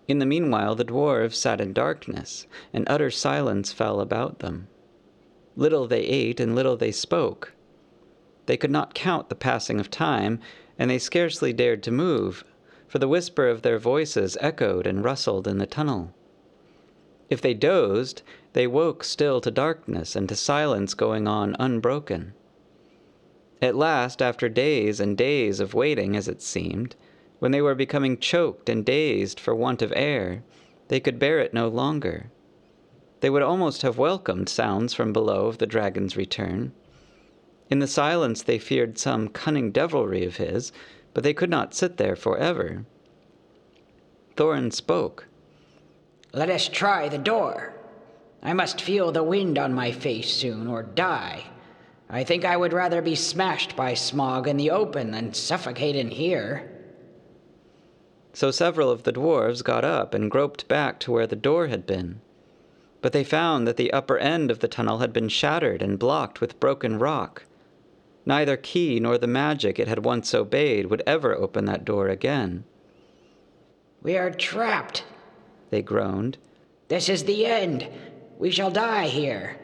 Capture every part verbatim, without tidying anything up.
In the meanwhile the dwarves sat in darkness, and utter silence fell about them. Little they ate, and little they spoke. They could not count the passing of time, and they scarcely dared to move, for the whisper of their voices echoed and rustled in the tunnel. If they dozed, they woke still to darkness and to silence going on unbroken. At last, after days and days of waiting, as it seemed, when they were becoming choked and dazed for want of air, they could bear it no longer. They would almost have welcomed sounds from below of the dragon's return. In the silence they feared some cunning devilry of his, but they could not sit there forever. Thorin spoke. "Let us try the door. I must feel the wind on my face soon, or die. I think I would rather be smashed by Smaug in the open than suffocate in here." So several of the dwarves got up and groped back to where the door had been. But they found that the upper end of the tunnel had been shattered and blocked with broken rock. Neither key nor the magic it had once obeyed would ever open that door again. "We are trapped," they groaned. "This is the end. We shall die here."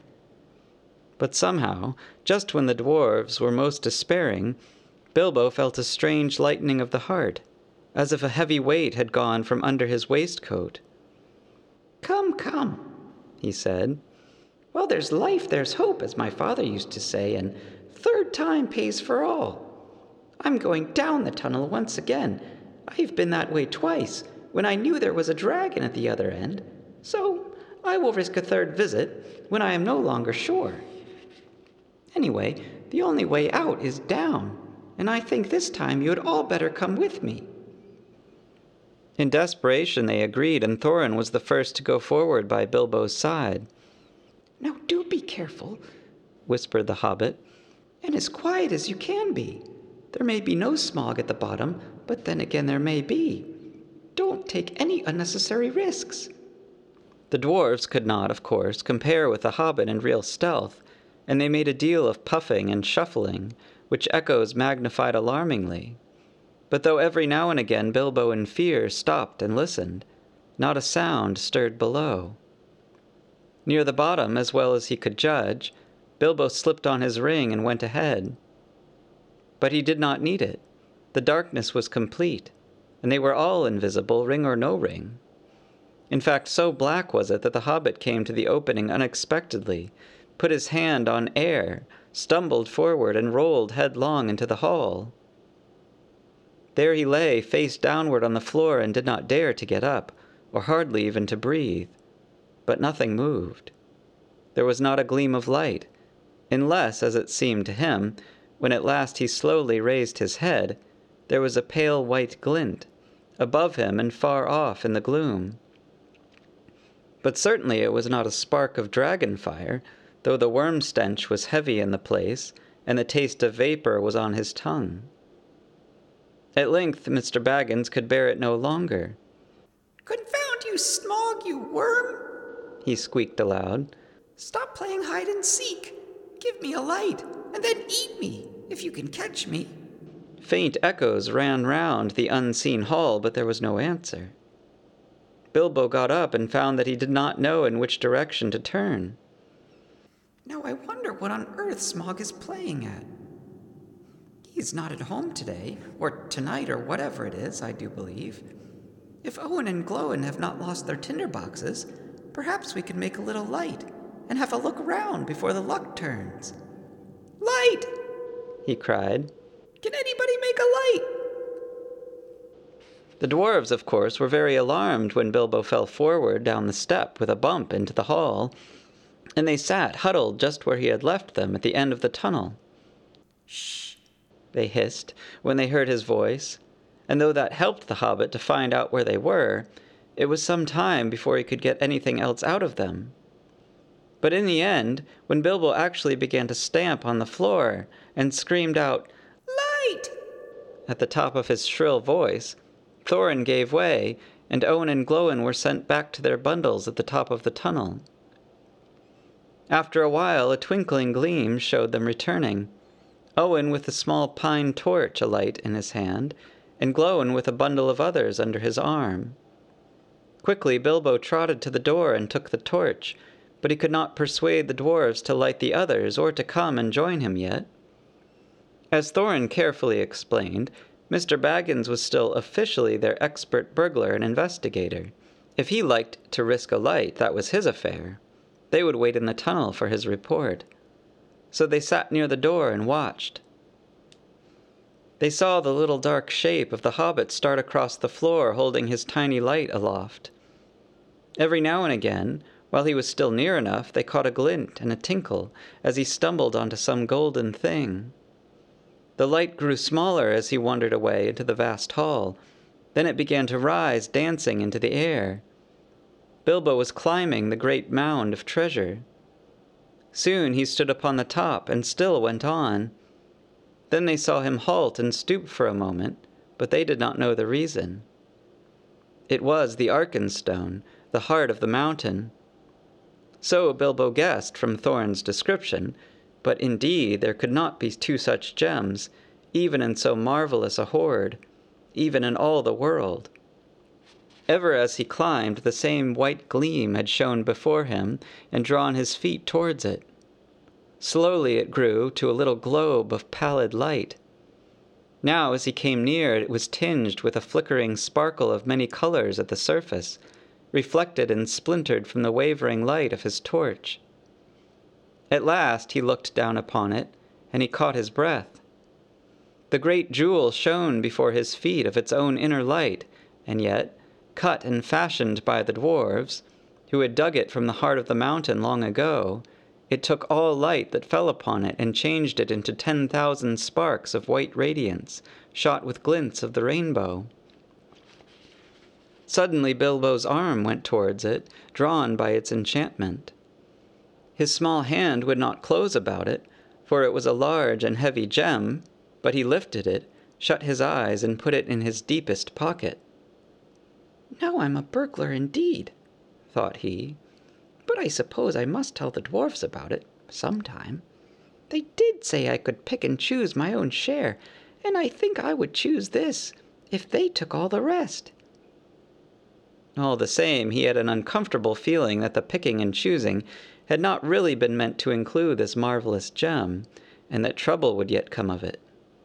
But somehow, just when the dwarves were most despairing, Bilbo felt a strange lightening of the heart, as if a heavy weight had gone from under his waistcoat. "Come, come," he said. "While there's life, there's hope, as my father used to say, and third time pays for all. I'm going down the tunnel once again. I've been that way twice, when I knew there was a dragon at the other end, so I will risk a third visit when I am no longer sure. Anyway, the only way out is down, and I think this time you had all better come with me." In desperation they agreed, and Thorin was the first to go forward by Bilbo's side. "Now do be careful," whispered the hobbit. "and as quiet as you can be. There may be no Smaug at the bottom, but then again there may be. Don't take any unnecessary risks." The dwarves could not, of course, compare with the hobbit in real stealth, and they made a deal of puffing and shuffling, which echoes magnified alarmingly. But though every now and again Bilbo in fear stopped and listened, not a sound stirred below. Near the bottom, as well as he could judge, Bilbo slipped on his ring and went ahead. But he did not need it. The darkness was complete, and they were all invisible, ring or no ring. In fact, so black was it that the hobbit came to the opening unexpectedly, put his hand on air, stumbled forward, and rolled headlong into the hall. There he lay, face downward on the floor, and did not dare to get up, or hardly even to breathe. But nothing moved. There was not a gleam of light, unless, as it seemed to him, when at last he slowly raised his head, there was a pale white glint, above him and far off in the gloom. But certainly it was not a spark of dragon fire, though the worm stench was heavy in the place, and the taste of vapor was on his tongue. At length Mister Baggins could bear it no longer. "Confound you, Smaug, you worm!" he squeaked aloud. "Stop playing hide and seek. Give me a light, and then eat me, if you can catch me." Faint echoes ran round the unseen hall, but there was no answer. Bilbo got up and found that he did not know in which direction to turn. "Now I wonder what on earth Smaug is playing at. He's not at home today, or tonight, or whatever it is, I do believe. If Owen and Glóin have not lost their tinderboxes, perhaps we can make a little light and have a look round before the luck turns. Light!" he cried. "Can anybody make a light?" The dwarves, of course, were very alarmed when Bilbo fell forward down the step with a bump into the hall, and they sat huddled just where he had left them at the end of the tunnel. "Shh!" they hissed when they heard his voice, and though that helped the hobbit to find out where they were, it was some time before he could get anything else out of them. But in the end, when Bilbo actually began to stamp on the floor and screamed out, "Light!" at the top of his shrill voice, Thorin gave way, and Owen and Glóin were sent back to their bundles at the top of the tunnel. After a while, a twinkling gleam showed them returning, Owen with a small pine torch alight in his hand, and Glóin with a bundle of others under his arm. Quickly Bilbo trotted to the door and took the torch, but he could not persuade the dwarves to light the others or to come and join him yet. As Thorin carefully explained, Mister Baggins was still officially their expert burglar and investigator. If he liked to risk a light, that was his affair. They would wait in the tunnel for his report. So they sat near the door and watched. They saw the little dark shape of the hobbit start across the floor holding his tiny light aloft. Every now and again, while he was still near enough, they caught a glint and a tinkle as he stumbled onto some golden thing. The light grew smaller as he wandered away into the vast hall. Then it began to rise, dancing into the air. Bilbo was climbing the great mound of treasure. Soon he stood upon the top and still went on. Then they saw him halt and stoop for a moment, but they did not know the reason. It was the Arkenstone, the heart of the mountain. So Bilbo guessed from Thorin's description, but indeed there could not be two such gems, even in so marvelous a hoard, even in all the world. Ever as he climbed, the same white gleam had shone before him and drawn his feet towards it. Slowly it grew to a little globe of pallid light. Now as he came near, it was tinged with a flickering sparkle of many colors at the surface, reflected and splintered from the wavering light of his torch. At last he looked down upon it, and he caught his breath. The great jewel shone before his feet of its own inner light, and yet, cut and fashioned by the dwarves, who had dug it from the heart of the mountain long ago, it took all light that fell upon it and changed it into ten thousand sparks of white radiance, shot with glints of the rainbow. Suddenly Bilbo's arm went towards it, drawn by its enchantment. His small hand would not close about it, for it was a large and heavy gem, but he lifted it, shut his eyes, and put it in his deepest pocket. "Now I'm a burglar indeed," thought he. "But I suppose I must tell the dwarfs about it, sometime. They did say I could pick and choose my own share, and I think I would choose this, if they took all the rest." All the same, he had an uncomfortable feeling that the picking and choosing had not really been meant to include this marvelous gem, and that trouble would yet come of it.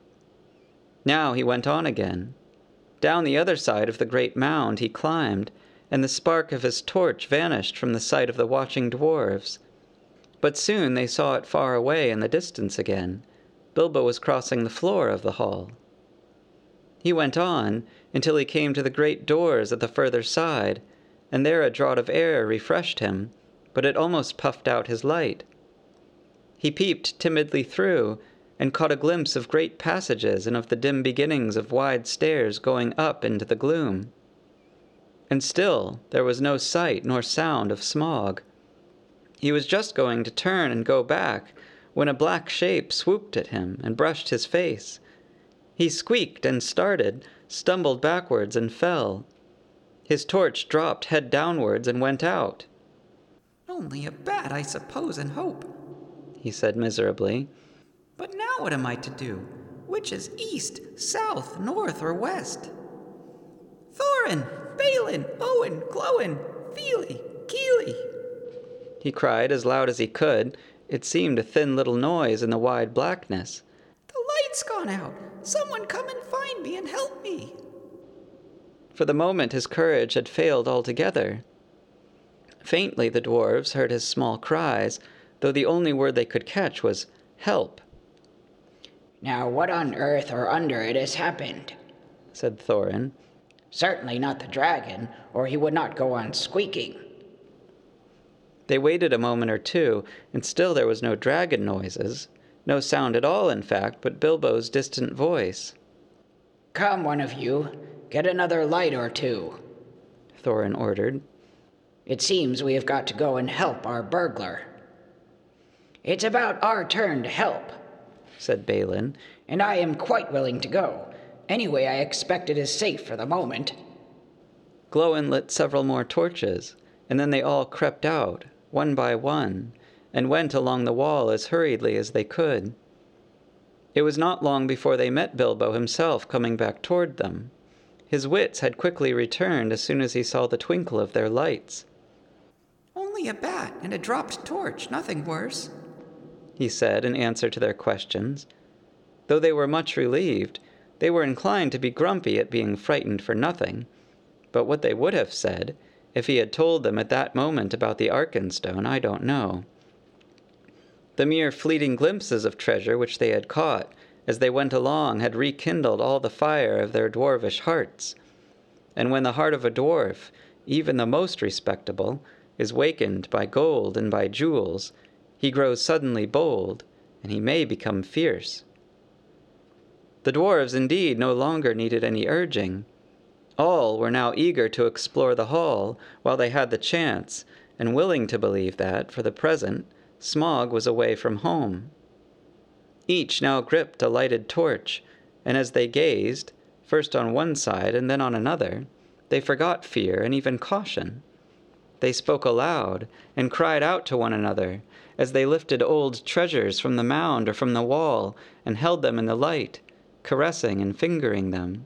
Now he went on again. Down the other side of the great mound he climbed, and the spark of his torch vanished from the sight of the watching dwarves. But soon they saw it far away in the distance again. Bilbo was crossing the floor of the hall. He went on until he came to the great doors at the further side, and there a draught of air refreshed him, but it almost puffed out his light. He peeped timidly through, and caught a glimpse of great passages and of the dim beginnings of wide stairs going up into the gloom. And still there was no sight nor sound of Smaug. He was just going to turn and go back, when a black shape swooped at him and brushed his face. He squeaked and started, stumbled backwards and fell. His torch dropped head downwards and went out. "Only a bat, I suppose, and hope," he said miserably. "But now what am I to do? Which is east, south, north, or west? Thorin! Balin! Owen! Glóin! Fili! Kili!" He cried as loud as he could. It seemed a thin little noise in the wide blackness. "The light's gone out! Someone come and find me and help me!" For the moment his courage had failed altogether. Faintly the dwarves heard his small cries, though the only word they could catch was, "Help!" "Now what on earth or under it has happened?" said Thorin. "Certainly not the dragon, or he would not go on squeaking." They waited a moment or two, and still there was no dragon noises. No sound at all, in fact, but Bilbo's distant voice. "Come, one of you, get another light or two," Thorin ordered. "It seems we have got to go and help our burglar." "It's about our turn to help," said Balin. "and I am quite willing to go. Anyway, I expect it is safe for the moment." Glóin lit several more torches, and then they all crept out, one by one, and went along the wall as hurriedly as they could. It was not long before they met Bilbo himself coming back toward them. His wits had quickly returned as soon as he saw the twinkle of their lights. "Only a bat and a dropped torch, nothing worse," he said in answer to their questions. Though they were much relieved, they were inclined to be grumpy at being frightened for nothing. But what they would have said, if he had told them at that moment about the Arkenstone, I don't know. The mere fleeting glimpses of treasure which they had caught as they went along had rekindled all the fire of their dwarvish hearts. And when the heart of a dwarf, even the most respectable, is wakened by gold and by jewels, he grows suddenly bold, and he may become fierce. The dwarves indeed no longer needed any urging. All were now eager to explore the hall while they had the chance, and willing to believe that, for the present, Smaug was away from home. Each now gripped a lighted torch, and as they gazed, first on one side and then on another, they forgot fear and even caution. They spoke aloud and cried out to one another as they lifted old treasures from the mound or from the wall and held them in the light, caressing and fingering them.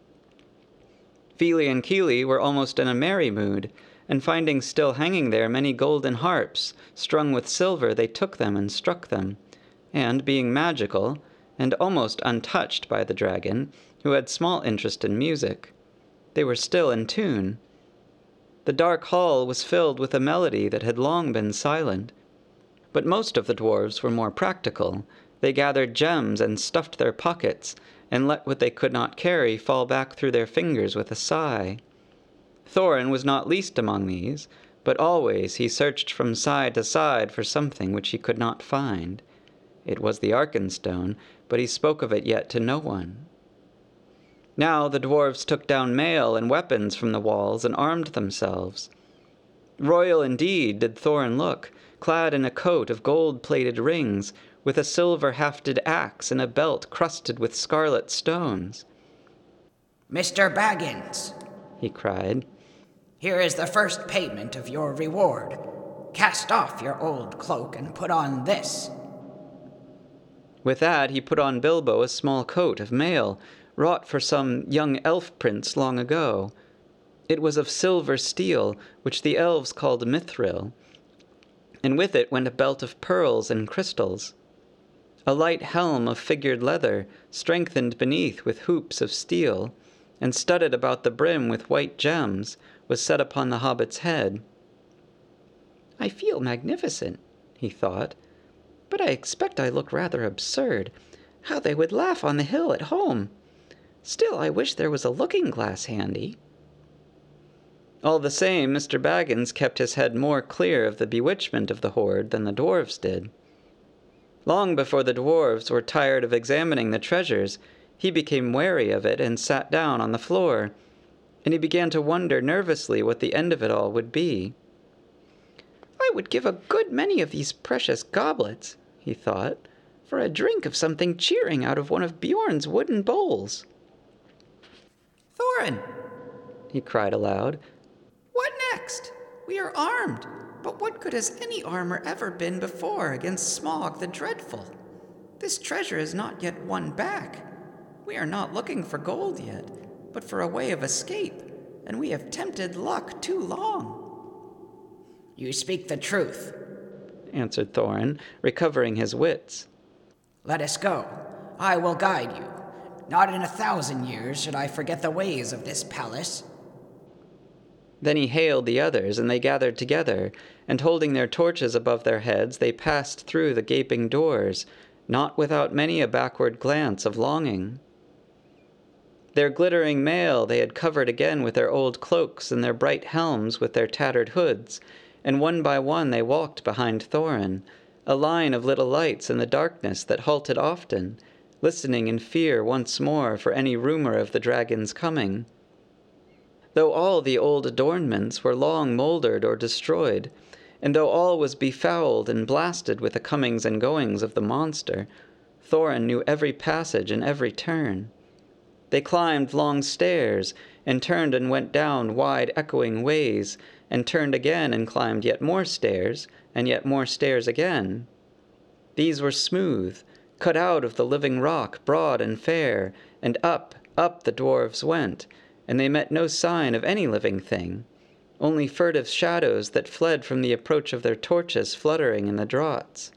Fili and Kili were almost in a merry mood, and finding still hanging there many golden harps, strung with silver, they took them and struck them, and, being magical, and almost untouched by the dragon, who had small interest in music, they were still in tune. The dark hall was filled with a melody that had long been silent. But most of the dwarves were more practical. They gathered gems and stuffed their pockets, and let what they could not carry fall back through their fingers with a sigh. Thorin was not least among these, but always he searched from side to side for something which he could not find. It was the Arkenstone, but he spoke of it yet to no one. Now the dwarves took down mail and weapons from the walls and armed themselves. Royal indeed did Thorin look, clad in a coat of gold-plated rings, with a silver-hafted axe and a belt crusted with scarlet stones. "Mister Baggins," he cried, "here is the first payment of your reward. Cast off your old cloak and put on this." With that he put on Bilbo a small coat of mail, wrought for some young elf prince long ago. It was of silver steel, which the elves called mithril, and with it went a belt of pearls and crystals. A light helm of figured leather, strengthened beneath with hoops of steel, and studded about the brim with white gems, was set upon the hobbit's head. "I feel magnificent," he thought, "but I expect I look rather absurd. How they would laugh on the hill at home! Still, I wish there was a looking-glass handy." All the same, Mister Baggins kept his head more clear of the bewitchment of the hoard than the dwarves did. Long before the dwarves were tired of examining the treasures, he became wary of it and sat down on the floor, and he began to wonder nervously what the end of it all would be. "I would give a good many of these precious goblets," he thought, "for a drink of something cheering out of one of Bjorn's wooden bowls." "Thorin!" he cried aloud. "What next? We are armed, but what good has any armor ever been before against Smaug the Dreadful? This treasure is not yet won back. We are not looking for gold yet, but for a way of escape, and we have tempted luck too long." "You speak the truth," answered Thorin, recovering his wits. "Let us go. I will guide you. Not in a thousand years should I forget the ways of this palace." Then he hailed the others, and they gathered together, and holding their torches above their heads, they passed through the gaping doors, not without many a backward glance of longing. Their glittering mail they had covered again with their old cloaks, and their bright helms with their tattered hoods, and one by one they walked behind Thorin, a line of little lights in the darkness that halted often, listening in fear once more for any rumor of the dragon's coming. Though all the old adornments were long mouldered or destroyed, and though all was befouled and blasted with the comings and goings of the monster, Thorin knew every passage and every turn. They climbed long stairs, and turned and went down wide echoing ways, and turned again and climbed yet more stairs, and yet more stairs again. These were smooth, cut out of the living rock, broad and fair, and up, up the dwarves went, and they met no sign of any living thing, only furtive shadows that fled from the approach of their torches fluttering in the draughts.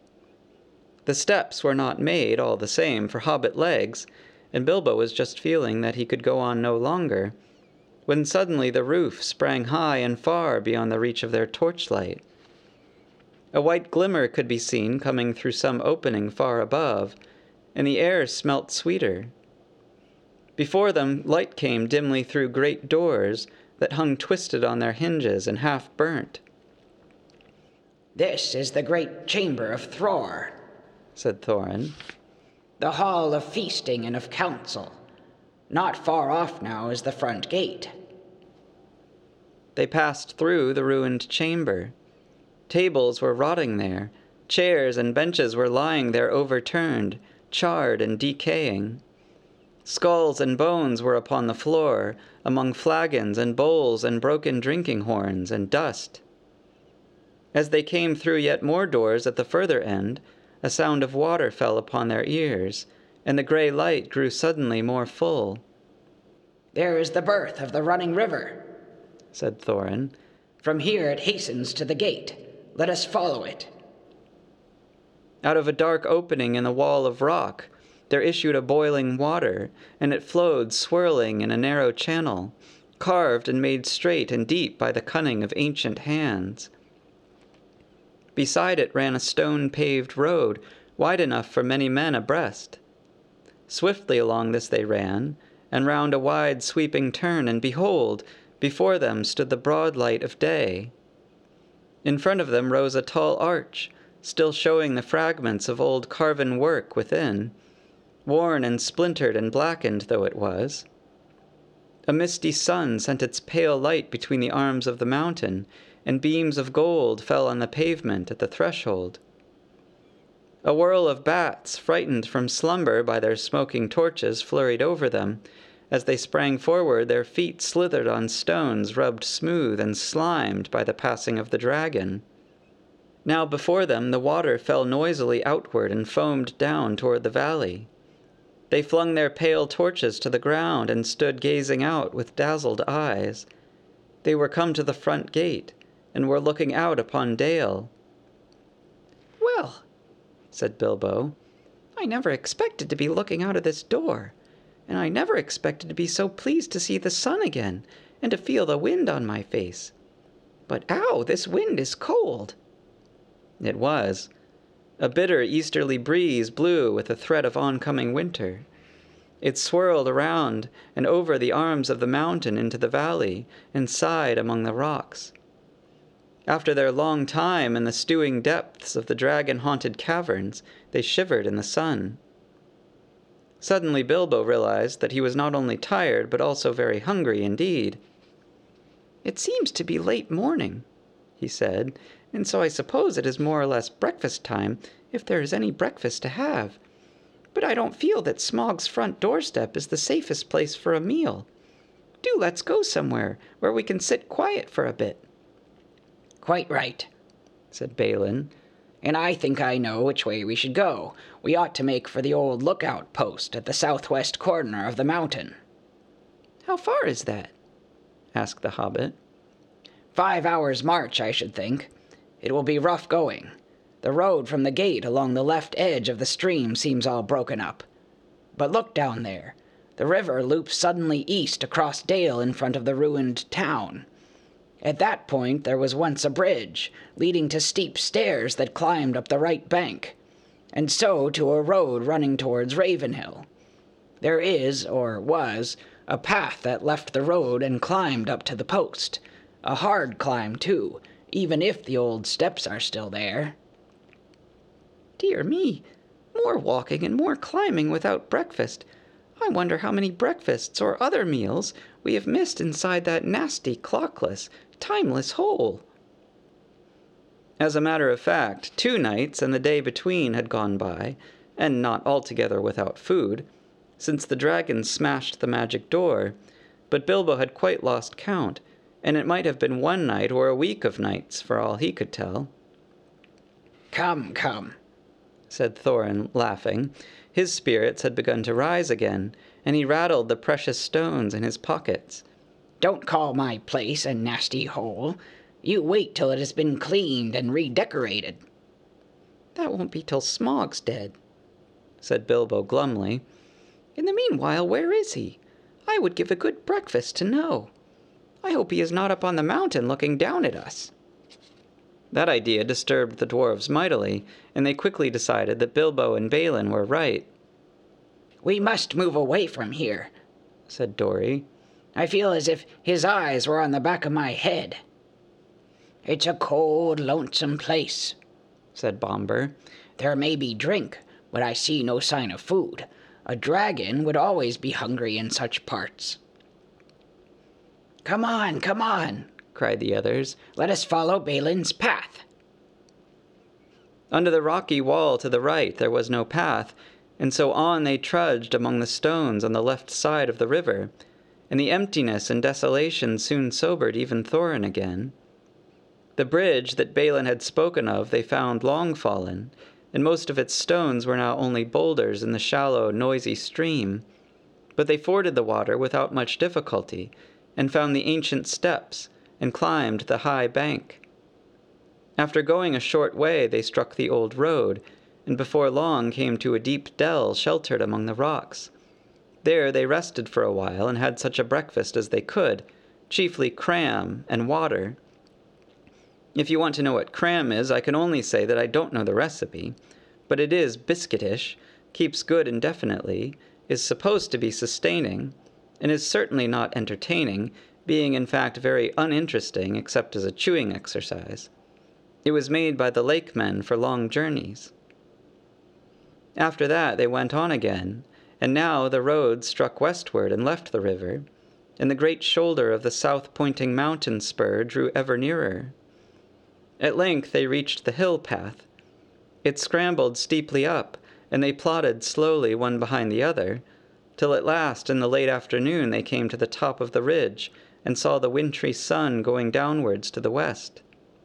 The steps were not made, all the same, for hobbit legs, and Bilbo was just feeling that he could go on no longer, when suddenly the roof sprang high and far beyond the reach of their torchlight. A white glimmer could be seen coming through some opening far above, and the air smelt sweeter. Before them light came dimly through great doors that hung twisted on their hinges and half burnt. "This is the great chamber of Thror," said Thorin. "the hall of feasting and of council. Not far off now is the front gate." They passed through the ruined chamber. Tables were rotting there, chairs and benches were lying there overturned, charred and decaying. Skulls and bones were upon the floor, among flagons and bowls and broken drinking horns and dust. As they came through yet more doors at the further end, a sound of water fell upon their ears, and the grey light grew suddenly more full. "There is the birth of the running river," said Thorin. "From here it hastens to the gate. Let us follow it." Out of a dark opening in the wall of rock, there issued a boiling water, and it flowed swirling in a narrow channel, carved and made straight and deep by the cunning of ancient hands. Beside it ran a stone-paved road, wide enough for many men abreast. Swiftly along this they ran, and round a wide sweeping turn, and behold, before them stood the broad light of day. In front of them rose a tall arch, still showing the fragments of old carven work within, worn and splintered and blackened though it was. A misty sun sent its pale light between the arms of the mountain, and beams of gold fell on the pavement at the threshold. A whirl of bats, frightened from slumber by their smoking torches, flurried over them. As they sprang forward, their feet slithered on stones rubbed smooth and slimed by the passing of the dragon. Now before them the water fell noisily outward and foamed down toward the valley. They flung their pale torches to the ground and stood gazing out with dazzled eyes. They were come to the front gate, and were looking out upon Dale. "Well," said Bilbo, "I never expected to be looking out of this door, and I never expected to be so pleased to see the sun again, and to feel the wind on my face. But ow, this wind is cold." It was. A bitter easterly breeze blew with a threat of oncoming winter. It swirled around and over the arms of the mountain into the valley, and sighed among the rocks. After their long time in the stewing depths of the dragon-haunted caverns, they shivered in the sun. Suddenly Bilbo realized that he was not only tired, but also very hungry indeed. "It seems to be late morning," he said, "and so I suppose it is more or less breakfast time, if there is any breakfast to have. But I don't feel that Smaug's front doorstep is the safest place for a meal. Do let's go somewhere where we can sit quiet for a bit." "Quite right," said Balin. "And I think I know which way we should go. We ought to make for the old lookout post at the southwest corner of the mountain." "How far is that?" asked the hobbit. Five hours' march, I should think. It will be rough going. The road from the gate along the left edge of the stream seems all broken up. But look down there. The river loops suddenly east across Dale in front of the ruined town. At that point there was once a bridge, leading to steep stairs that climbed up the right bank, and so to a road running towards Ravenhill. There is, or was, a path that left the road and climbed up to the post. A hard climb, too, even if the old steps are still there." "Dear me, more walking and more climbing without breakfast. I wonder how many breakfasts or other meals we have missed inside that nasty, clockless, timeless hole." As a matter of fact, two nights and the day between had gone by, and not altogether without food, since the dragon smashed the magic door, but Bilbo had quite lost count, and it might have been one night or a week of nights, for all he could tell. "Come, come," said Thorin, laughing. His spirits had begun to rise again, and he rattled the precious stones in his pockets. "Don't call my place a nasty hole. You wait till it has been cleaned and redecorated." "That won't be till Smaug's dead," said Bilbo glumly. "In the meanwhile, where is he? I would give a good breakfast to know. I hope he is not up on the mountain looking down at us." That idea disturbed the dwarves mightily, and they quickly decided that Bilbo and Balin were right. "We must move away from here," said Dori. "I feel as if his eyes were on the back of my head." "It's a cold, lonesome place," said Bombur. "There may be drink, but I see no sign of food. A dragon would always be hungry in such parts." "Come on, come on," cried the others. "Let us follow Balin's path." Under the rocky wall to the right there was no path, and so on they trudged among the stones on the left side of the river, and the emptiness and desolation soon sobered even Thorin again. The bridge that Balin had spoken of they found long fallen, and most of its stones were now only boulders in the shallow, noisy stream. But they forded the water without much difficulty, and found the ancient steps, and climbed the high bank. After going a short way they struck the old road, and before long came to a deep dell sheltered among the rocks. There they rested for a while and had such a breakfast as they could, chiefly cram and water. If you want to know what cram is, I can only say that I don't know the recipe, but it is biscuitish, keeps good indefinitely, is supposed to be sustaining, and is certainly not entertaining, being in fact very uninteresting except as a chewing exercise. It was made by the lake men for long journeys. After that they went on again, and now the road struck westward and left the river, and the great shoulder of the south-pointing mountain spur drew ever nearer. At length they reached the hill path. It scrambled steeply up, and they plodded slowly one behind the other, till at last in the late afternoon they came to the top of the ridge, and saw the wintry sun going downwards to the west.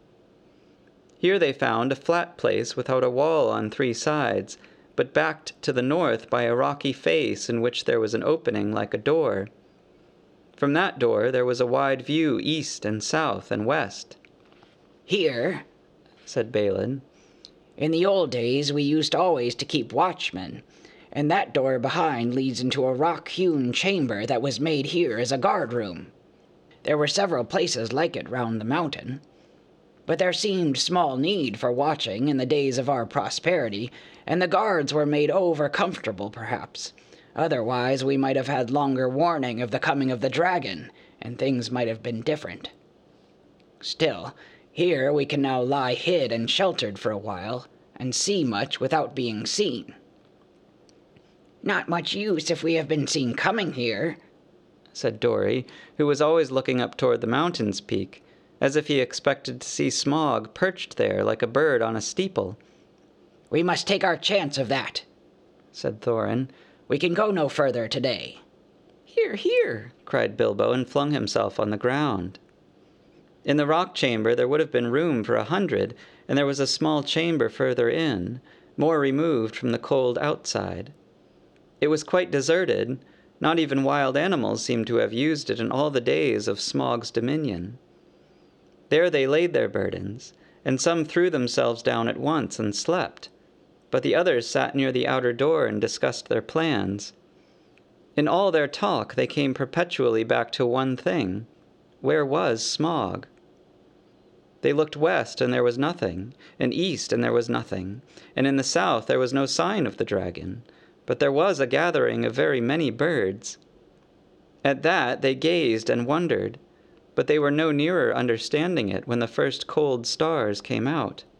Here they found a flat place without a wall on three sides, but backed to the north by a rocky face in which there was an opening like a door. From that door there was a wide view east and south and west. "Here," said Balin, "in the old days we used always to keep watchmen, and that door behind leads into a rock-hewn chamber that was made here as a guard-room. There were several places like it round the mountain, but there seemed small need for watching in the days of our prosperity, and the guards were made over-comfortable, perhaps. Otherwise we might have had longer warning of the coming of the dragon, and things might have been different. Still, here we can now lie hid and sheltered for a while, and see much without being seen." "Not much use if we have been seen coming here," said Dori, who was always looking up toward the mountain's peak, as if he expected to see Smaug perched there like a bird on a steeple. "We must take our chance of that," said Thorin. "We can go no further today." "Here, here!" cried Bilbo, and flung himself on the ground. In the rock chamber there would have been room for a hundred, and there was a small chamber further in, more removed from the cold outside. It was quite deserted. Not even wild animals seemed to have used it in all the days of Smaug's dominion. There they laid their burdens, and some threw themselves down at once and slept, but the others sat near the outer door and discussed their plans. In all their talk they came perpetually back to one thing. Where was Smaug? They looked west, and there was nothing, and east, and there was nothing, and in the south there was no sign of the dragon, but there was a gathering of very many birds. At that they gazed and wondered, but they were no nearer understanding it when the first cold stars came out.